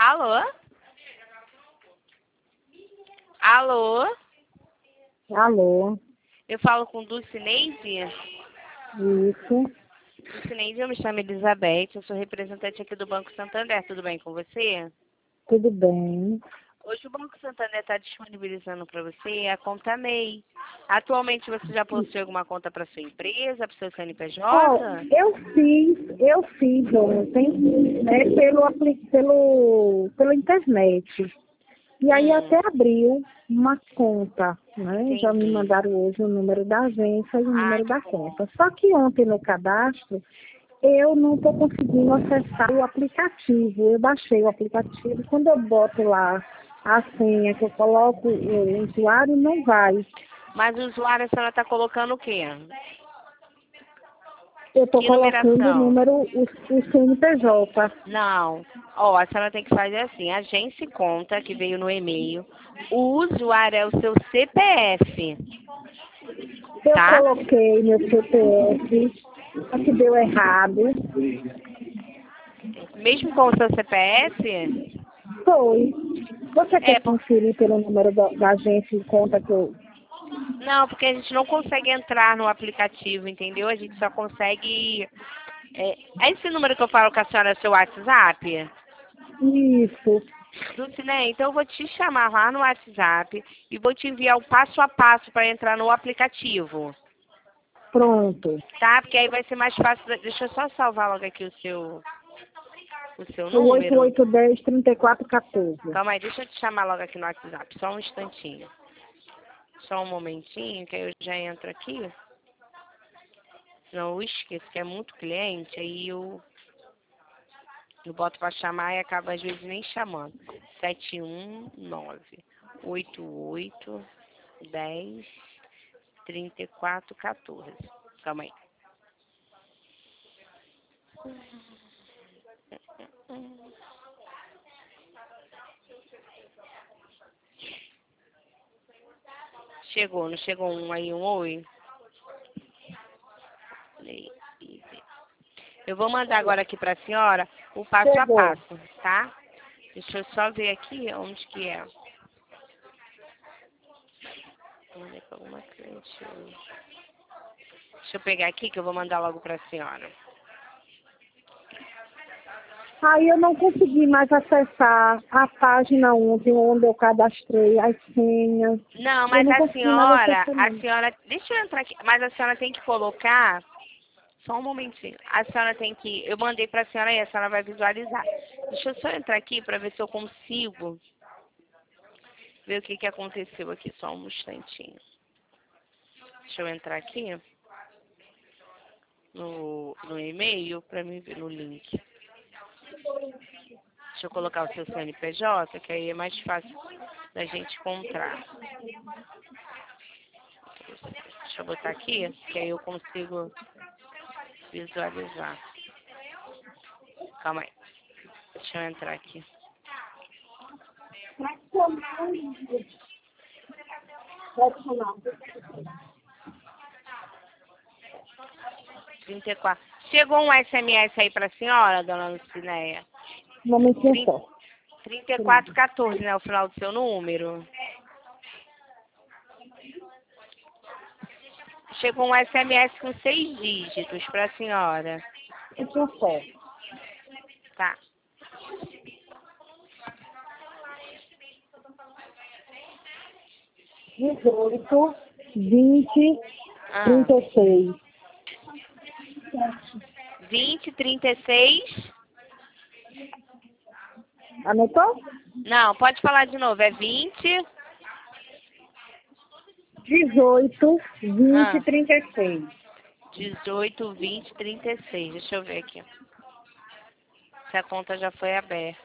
Alô? Alô? Alô, Eu falo com Dulcineide? isso, Dulcineide, eu me chamo Elizabeth, eu sou representante aqui do Banco Santander, tudo bem com você? tudo bem. Hoje o Banco Santander está disponibilizando para você a conta MEI. Atualmente você já possui alguma conta para sua empresa, para o seu Ó, CNPJ? eu fiz ontem, né, pela internet. E aí Hum, até abriu uma conta, né? Já me entendi. mandaram hoje o número da agência e o Ah, número que da bom. conta. Só que ontem no cadastro, eu não estou conseguindo acessar o aplicativo. Eu baixei o aplicativo, quando eu boto lá a senha, que eu coloco o usuário, não vai. Mas o usuário, a senhora está colocando o quê? Eu estou Que colocando o numeração? número, o CNPJ. Não. Ó, a senhora tem que fazer assim, agência e conta, que veio no e-mail. O usuário é o seu CPF, Eu tá? coloquei meu CPF, só que deu errado. Mesmo com o seu CPF? Foi. Você É, quer conferir pelo número da agência e conta que eu... não, porque a gente não consegue entrar no aplicativo, entendeu? A gente só consegue... É esse número que eu falo com a senhora é seu WhatsApp? Isso, Dulcinea, então eu vou te chamar lá no WhatsApp e vou te enviar o passo a passo para entrar no aplicativo, pronto. tá? Porque aí vai ser mais fácil. Deixa eu só salvar logo aqui o seu O número. 8810-3414. Calma aí, deixa eu te chamar logo aqui no WhatsApp, só um instantinho. Só um momentinho, que aí eu já entro aqui. Senão eu esqueço que é muito cliente, aí eu boto para chamar e acaba às vezes nem chamando. 719-8810-3414. Calma aí. Chegou, não chegou um aí, um oi? Eu vou mandar agora aqui para a senhora o passo a Chegou. passo, tá? Deixa eu só ver aqui onde que é. Mandei para alguma cliente hoje. Deixa eu pegar aqui que eu vou mandar logo para a senhora. Aí eu não consegui mais acessar a página ontem, onde eu cadastrei as senhas. Não, Eu mas não a consegui mais senhora, acessar, não. deixa eu entrar aqui, mas a senhora tem que colocar, só um momentinho, a senhora tem que, eu mandei para a senhora aí, a senhora vai visualizar. Deixa eu só entrar aqui para ver se eu consigo ver o que que aconteceu aqui, só um instantinho. Deixa eu entrar aqui no e-mail para me ver no link. Deixa eu colocar o seu CNPJ, que aí é mais fácil da gente encontrar. Deixa eu botar aqui, que aí eu consigo visualizar. Calma aí. Deixa eu entrar aqui. Tradicional. 34. Chegou um SMS aí pra senhora, dona Lucinéia? Um momentinho só. 3414, né? O final do seu número. Chegou um SMS com 6 dígitos pra senhora. Um momentinho só. Tá. 18, 20, Ah. 36. 2036. Anotou? Não, pode falar de novo. É 20. 18, 20, Ah. 36. 18, 20, 36. Deixa eu ver aqui. Se a conta já foi aberta.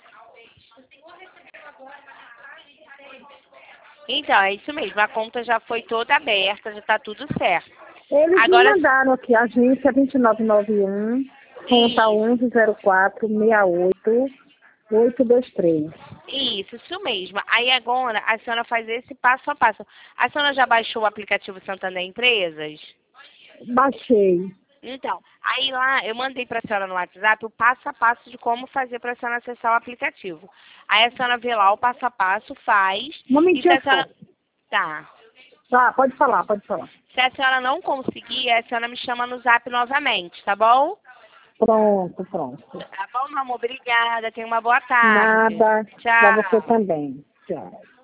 Então, é isso mesmo. A conta já foi toda aberta, já tá tudo certo. Eles me Agora, mandaram aqui, agência 2991, conta isso. 1104 68 823. Isso mesmo. Aí agora a senhora faz esse passo a passo. A senhora já baixou o aplicativo Santander Empresas? Baixei. Então, aí lá eu mandei para a senhora no WhatsApp o passo a passo de como fazer para a senhora acessar o aplicativo. Aí a senhora vê lá o passo a passo, faz. Um E se momentinho a senhora... só. Tá. Tá, pode falar, pode falar. Se a senhora não conseguir, a senhora me chama no Zap novamente, tá bom? Pronto, pronto. Tá bom, meu amor? Obrigada. Tenha uma boa tarde. Nada. Pra você Tchau. também. Tchau.